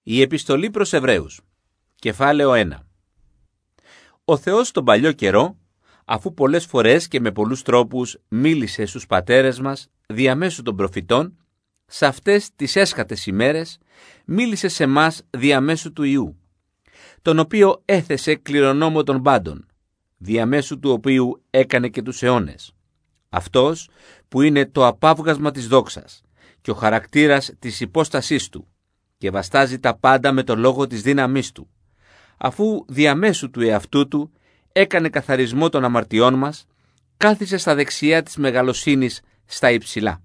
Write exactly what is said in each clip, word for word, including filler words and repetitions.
Η επιστολή προς Εβραίους, κεφάλαιο ένα. Ο Θεός τον παλιό καιρό, αφού πολλές φορές και με πολλούς τρόπους μίλησε στους πατέρες μας διαμέσου των προφητών, σε αυτές τις έσχατες ημέρες μίλησε σε μας διαμέσου του Υιού, τον οποίο έθεσε κληρονόμο των πάντων, διαμέσου του οποίου έκανε και τους αιώνες. Αυτός που είναι το απάβγασμα της δόξας και ο χαρακτήρας της υπόστασής του και βαστάζει τα πάντα με το λόγο της δύναμής του, αφού διαμέσου του εαυτού του έκανε καθαρισμό των αμαρτιών μας, κάθισε στα δεξιά της μεγαλοσύνης στα υψηλά.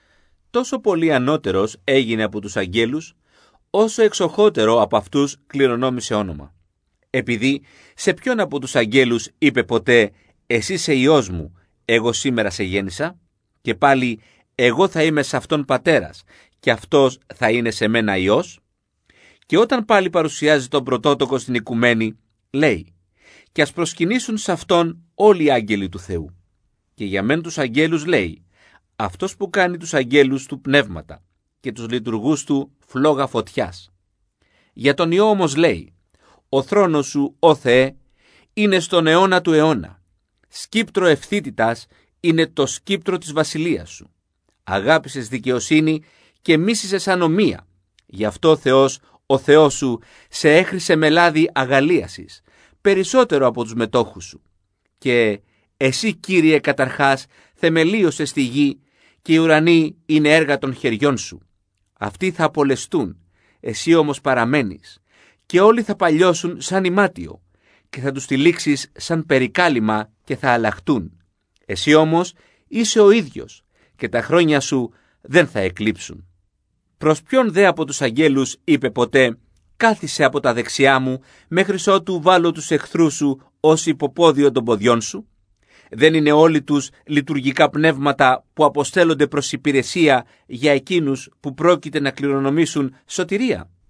Τόσο πολύ ανώτερος έγινε από τους αγγέλους, όσο εξοχότερο από αυτούς κληρονόμησε όνομα. Επειδή σε ποιον από τους αγγέλους είπε ποτέ «Εσύ είσαι Υιός μου, εγώ σήμερα σε γέννησα», και πάλι «Εγώ θα είμαι σε αυτόν πατέρας και αυτός θα είναι σε μένα Υιός». Και όταν πάλι παρουσιάζει τον πρωτότοκο στην οικουμένη, λέει «Και ας προσκυνήσουν σε αυτόν όλοι οι άγγελοι του Θεού». Και για μεν τους αγγέλους λέει «Αυτός που κάνει τους αγγέλους του πνεύματα και τους λειτουργούς του φλόγα φωτιάς». Για τον Υιό όμως λέει «Ο θρόνος σου, ó Θεέ, είναι στον αιώνα του αιώνα. Σκύπτρο ευθύτητας είναι το σκύπτρο της βασιλείας σου. Αγάπησες δικαιοσύνη και μίσησες ανομία. Γι' αυτό ο Θεός, ο Θεός σου, σε έχρισε με λάδι αγαλίασης, περισσότερο από τους μετόχους σου. Και εσύ, Κύριε, καταρχάς, θεμελίωσες τη γη και οι ουρανοί είναι έργα των χεριών σου. Αυτοί θα απολεστούν, εσύ όμως παραμένεις, και όλοι θα παλιώσουν σαν ημάτιο και θα τους τυλίξεις σαν περικάλυμα και θα αλλάχτούν. Εσύ όμως είσαι ο ίδιος και τα χρόνια σου δεν θα εκλείψουν. Προς ποιον δε από τους αγγέλους είπε ποτέ «Κάθισε από τα δεξιά μου μέχρι ότου βάλω τους εχθρούς σου ως υποπόδιο των ποδιών σου»? Δεν είναι όλοι τους λειτουργικά πνεύματα που αποστέλλονται προς υπηρεσία για εκείνους που πρόκειται να κληρονομήσουν σωτηρία?